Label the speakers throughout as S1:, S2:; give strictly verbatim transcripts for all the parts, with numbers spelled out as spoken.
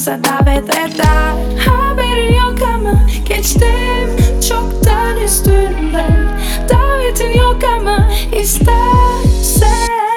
S1: dansa davet eder. Haberin yok ama geçtim çoktan üstünden. Davetin yok ama istersen.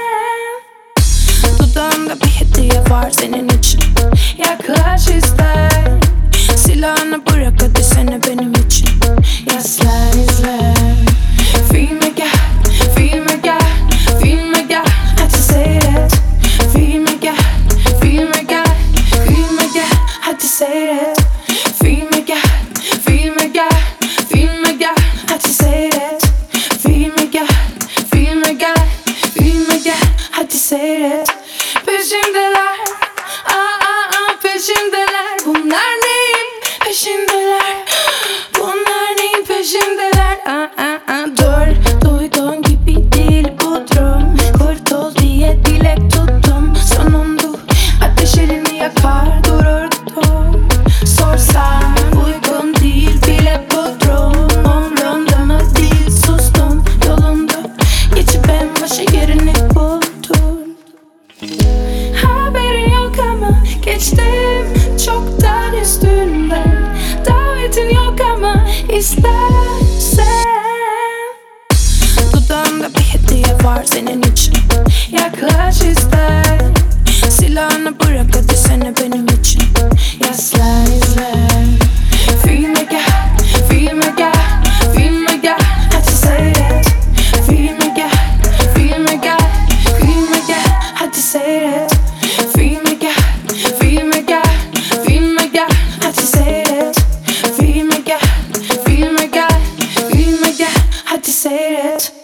S1: Dudağımda bir hediye var senin için. Yaklaş ister. Silahını bırak hadi seni benim için. Yaslan izle. Filme gel, filme gel, filme gel. Hadi seyret. Filme gel, filme gel, filme gel. Hadi seyret. Filme gel, filme gel, filme gel. Hadi seyret. Filme gel, filme gel, filme gel. Hadi seyret. Peşimdeler, aa aa aa peşimdeler. Bunlar neyin peşindeler? Bunlar neyin peşindeler? Aa aa aa dur, duyduğun gibi değil bu durum. Kurtul diye dilek tuttum. Sonunda ateş elini yakar dururdum. Sorsam uygun değil bile bu durum. Umrumda mı değil sustum yolunda. Geçip en başa yerini buldum. Haberin yok ama geçtim çoktan üstünden. Davetin yok ama istersen. Dudağımda bir hediye var senin için. Yaklaş ister. Silahını bırak hadi seni benim için. Yaslan izle. Filme gel, filme gel, filme gel. Hadi seyret. Filme gel, filme gel, filme gel. Hadi seyret. Filme gel, filme gel, filme gel. Hadi seyret. Filme gel, filme gel, filme gel. Hadi seyret.